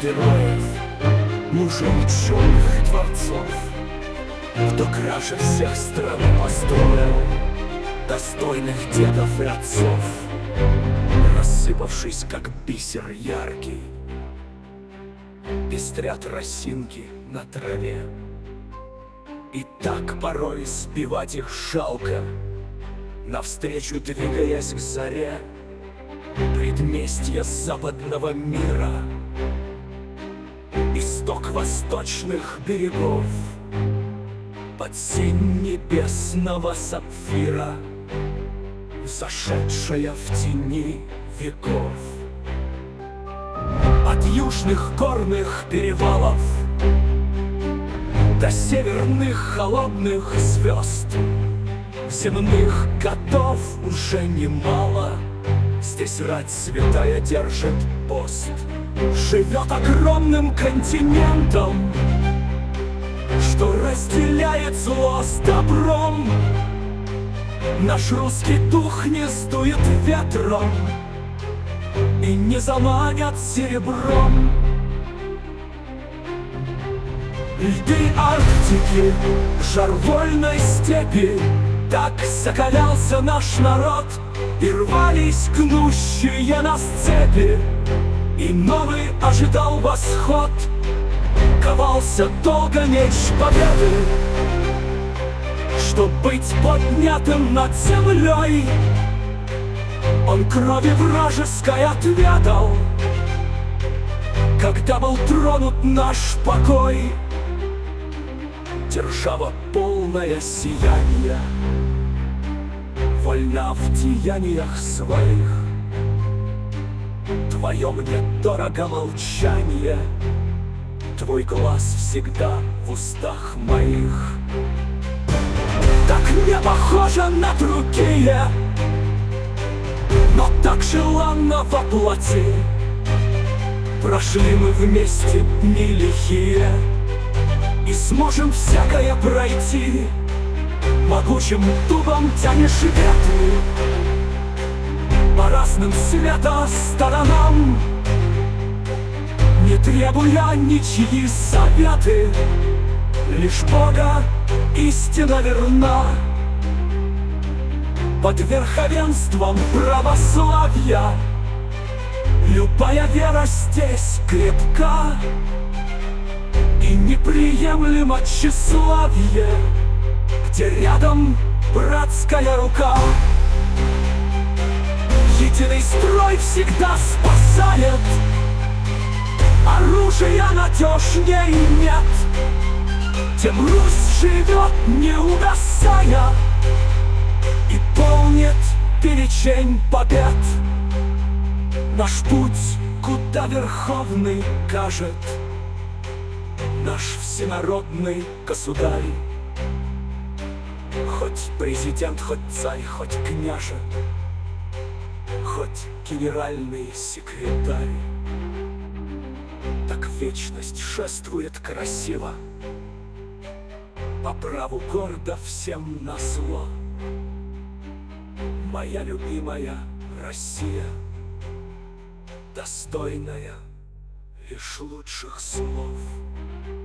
героев, мужей ученых творцов, кто краше всех стран построил достойных дедов и отцов, рассыпавшись, как бисер яркий, пестрят росинки на траве. И так порой сбивать их жалко, навстречу двигаясь к заре, предместье западного мира, исток восточных берегов, под синь небесного сапфира, зашедшая в тени веков. От южных горных перевалов до северных холодных звезд земных годов уже немало. Здесь рать святая держит пост, живет огромным континентом, что разделяет зло с добром. Наш русский дух не сдует ветром и не заманят серебром. Льды Арктики, жар вольной степи, так закалялся наш народ, и рвались гнущие нас цепи, и новый ожидал восход. Ковался долго меч победы, чтоб быть поднятым над землей. Он крови вражеской отведал, когда был тронут наш покой. Держава полное сияние, вольна в деяниях своих. Твое мне дорого молчание, твой глаз всегда в устах моих. Так не похоже на другие, но так желанно во плоти. Прошли мы вместе дни лихие, и сможем всякое пройти. Могучим дубом тянешь ветви по разным сторонам, не требуя ничьи советы, лишь Бога истина верна. Под верховенством православия любая вера здесь крепка, и неприемлемо тщеславие, где рядом братская рука. Единый строй всегда спасает, оружия надежней нет. Тем Русь живет, не угасая, и помнит перечень побед. Наш путь, куда верховный кажет наш всенародный государь. Хоть президент, хоть царь, хоть княже, хоть генеральный секретарь, так вечность шествует красиво, по праву гордо всем назло. Моя любимая Россия, достойная лишь лучших слов.